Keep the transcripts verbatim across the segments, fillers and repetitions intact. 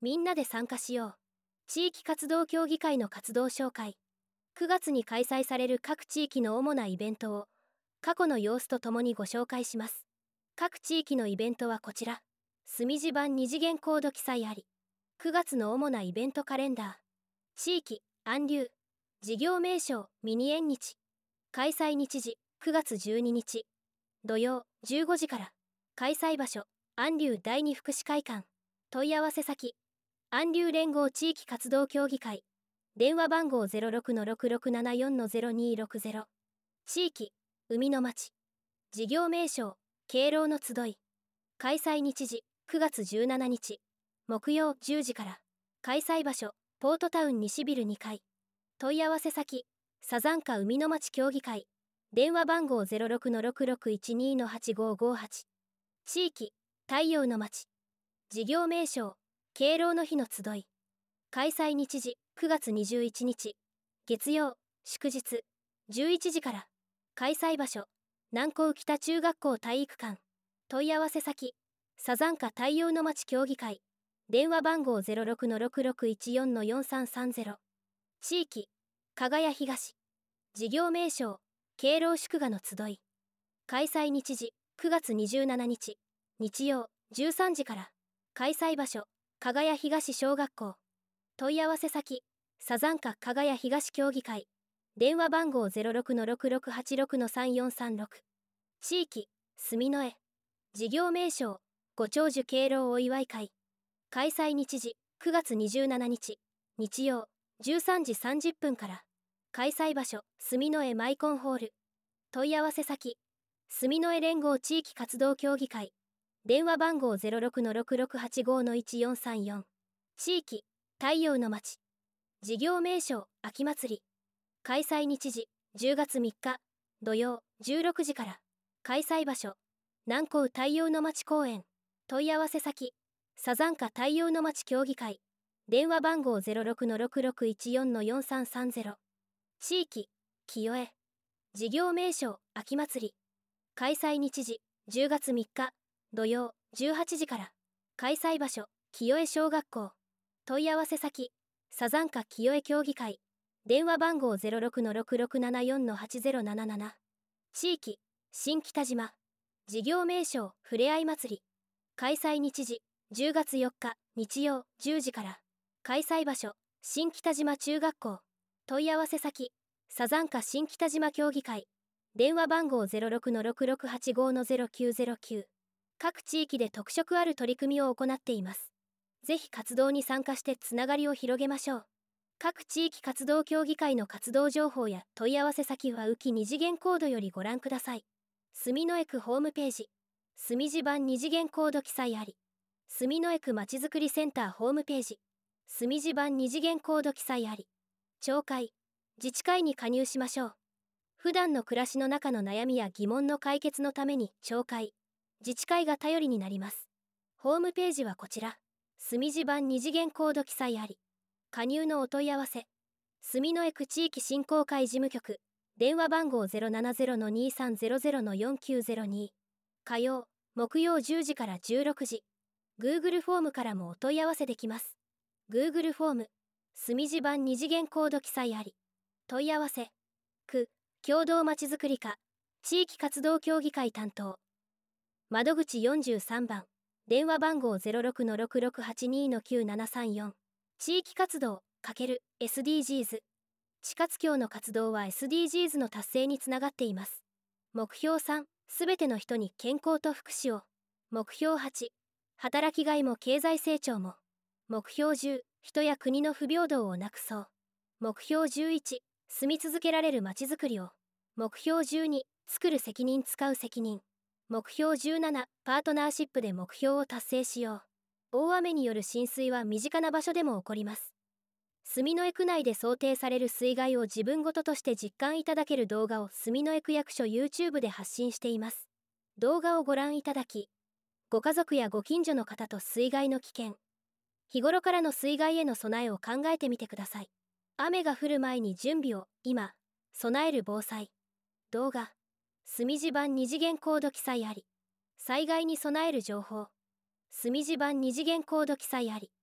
みんなで参加しよう。地域活動協議会の活動紹介。くがつに開催される各地域の主なイベントを過去の様子とともにご紹介します。各地域のイベントはこちら。墨字版二次元コード記載あり。くがつの主なイベントカレンダー。地域、安流。事業名称、ミニ縁日。開催日時、くがつじゅうににち。土曜、じゅうごじから。開催場所、安流第二福祉会館。問い合わせ先、安流連合地域活動協議会。電話番号 ゼロろくのろくろくななよんのゼロにろくゼロ。地域、海の町。事業名称、敬老の集い。開催日時、くがつじゅうしちにち。木曜じゅうじから。開催場所、ポートタウン西ビルにかい。問い合わせ先、サザンカ海の町協議会。電話番号 ゼロろくのろくろくいちにのはちごごはち。地域、太陽の町。事業名称、敬老の日の集い。開催日時、くがつにじゅういちにち。月曜、祝日。じゅういちじから。開催場所、南高北中学校体育館。問い合わせ先、サザンカ太陽の町協議会。電話番号 ゼロろくのろくろくいちよんのよんさんさんゼロ。地域、加賀谷東。事業名称、敬老祝賀の集い。開催日時、くがつにじゅうしちにち。日曜、じゅうさんじから。開催場所、加賀谷東小学校。問い合わせ先、サザンカ加賀谷東協議会。電話番号 ゼロろくのろくろくはちろくのさんよんさんろく。地域、住之江。事業名称、ご長寿敬老お祝い会。開催日時、くがつにじゅうしちにち。日曜、じゅうさんじさんじゅっぷんから。開催場所、住之江マイコンホール。問い合わせ先、住之江連合地域活動協議会。電話番号 ゼロろくのろくろくはちごのいちよんさんよん。地域、太陽の町。事業名称、秋祭り。開催日時、じゅうがつみっか、土曜、じゅうろくじから。開催場所、南高太陽の町公園。問い合わせ先、サザンカ太陽の町協議会。電話番号 ゼロろくのろくろくいちよんのよんさんさんゼロ。地域、清江。事業名称、秋祭り。開催日時、じゅうがつみっか、土曜、じゅうはちじから。開催場所、清江小学校。問い合わせ先、サザンカ清江協議会。電話番号 ゼロろくのろくろくななよんのはちゼロなななな。地域、新北島。事業名称、ふれあい祭り。開催日時、じゅうがつよっか、日曜、じゅうじから。開催場所、新北島中学校。問い合わせ先、サザンカ新北島協議会。電話番号 ゼロろくのろくろくはちごのゼロきゅうゼロきゅう。各地域で特色ある取り組みを行っています。ぜひ活動に参加してつながりを広げましょう。各地域活動協議会の活動情報や問い合わせ先は浮き二次元コードよりご覧ください。住之江区ホームページ。墨字版二次元コード記載あり。住之江区まちづくりセンターホームページ。墨字版二次元コード記載あり。町会、自治会に加入しましょう。普段の暮らしの中の悩みや疑問の解決のために町会、自治会が頼りになります。ホームページはこちら。墨字版二次元コード記載あり。加入のお問い合わせ。住之江区地域振興会事務局。電話番号 ゼロななゼロのにさんゼロゼロのよんきゅうゼロに。火曜、木曜じゅうじからじゅうろくじ。Google フォームからもお問い合わせできます。Google フォーム。墨字版二次元コード記載あり。問い合わせ。区、共同まちづくり課、地域活動協議会担当。窓口よんじゅうさんばん。電話番号 ゼロろくのろくろくはちにのきゅうななさんよん。地域活動×エスディージーズ。地活協の活動は エスディージーズ の達成につながっています。目標さん、すべての人に健康と福祉を。目標はち、働きがいも経済成長も。目標じゅう、人や国の不平等をなくそう。目標じゅういち、住み続けられるまちづくりを。目標じゅうに、作る責任使う責任。目標じゅうなな、パートナーシップで目標を達成しよう。大雨による浸水は身近な場所でも起こります。住之江区内で想定される水害を自分ごととして実感いただける動画を住之江区役所 YouTube で発信しています。動画をご覧いただき、ご家族やご近所の方と水害の危険、日頃からの水害への備えを考えてみてください。雨が降る前に準備を、今、備える防災。動画、墨字版二次元コード記載あり。災害に備える情報。墨字版二次元コード記載あり。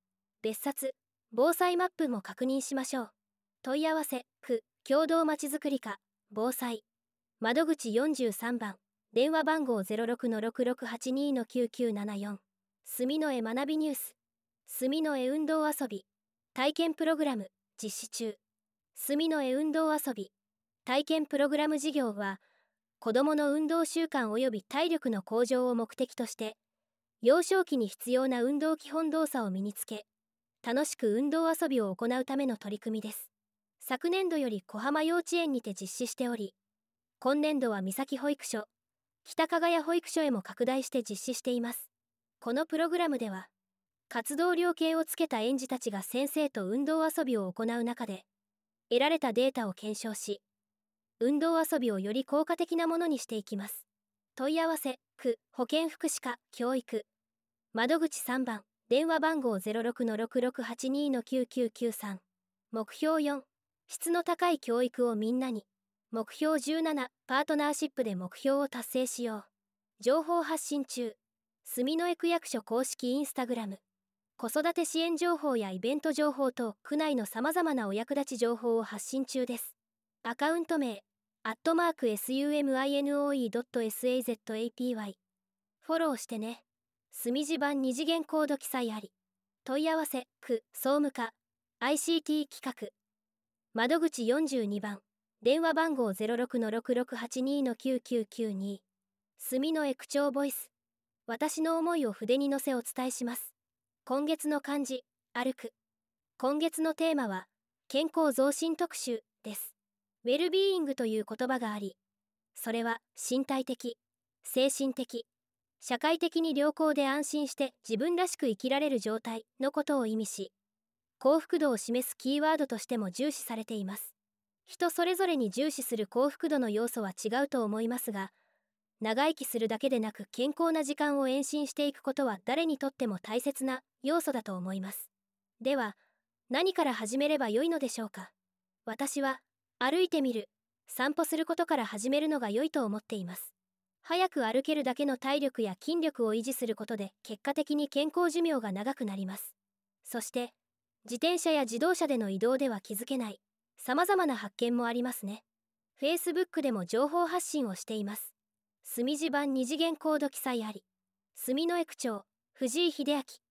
別冊防災マップも確認しましょう。問い合わせ区共同まちづくり課防災窓口よんじゅうさんばん、電話番号 ゼロろくのろくろくはちにのきゅうきゅうななよん。住の江学びニュース。住の江運動遊び体験プログラム実施中。住の江運動遊び体験プログラム事業は、子どもの運動習慣及び体力の向上を目的として、幼少期に必要な運動基本動作を身につけ、楽しく運動遊びを行うための取り組みです。昨年度より小浜幼稚園にて実施しており、今年度は三崎保育所、北加賀谷保育所へも拡大して実施しています。このプログラムでは、活動量計をつけた園児たちが先生と運動遊びを行う中で、得られたデータを検証し、運動遊びをより効果的なものにしていきます。問い合わせ区保健福祉課教育窓口さんばん、電話番号 ゼロろくのろくろくはちにのきゅうきゅうきゅうさん。目標よん、質の高い教育をみんなに。目標じゅうなな、パートナーシップで目標を達成しよう。情報発信中。住の江区役所公式インスタグラム。子育て支援情報やイベント情報等、区内のさまざまなお役立ち情報を発信中です。アカウント名、アットマーク スユーエムアイエヌオーイードットエスエーゼットエーピーワイ。フォローしてね。住地版二次元コード記載あり。問い合わせ、区、総務課、アイシーティー 企画。窓口よんじゅうにばん。電話番号 ゼロろくのろくろくはちにのきゅうきゅうきゅうに。住の江区長ボイス。私の思いを筆に乗せお伝えします。今月の漢字、歩く。今月のテーマは、健康増進特集です。ウェルビーイングという言葉があり、それは身体的、精神的、社会的に良好で安心して自分らしく生きられる状態のことを意味し、幸福度を示すキーワードとしても重視されています。人それぞれに重視する幸福度の要素は違うと思いますが、長生きするだけでなく健康な時間を延伸していくことは誰にとっても大切な要素だと思います。では、何から始めればよいのでしょうか。私は、歩いてみる、散歩することから始めるのが良いと思っています。早く歩けるだけの体力や筋力を維持することで結果的に健康寿命が長くなります。そして、自転車や自動車での移動では気づけない、様々な発見もありますね。Facebook でも情報発信をしています。住地版二次元コード記載あり。住の江区長、藤井秀明。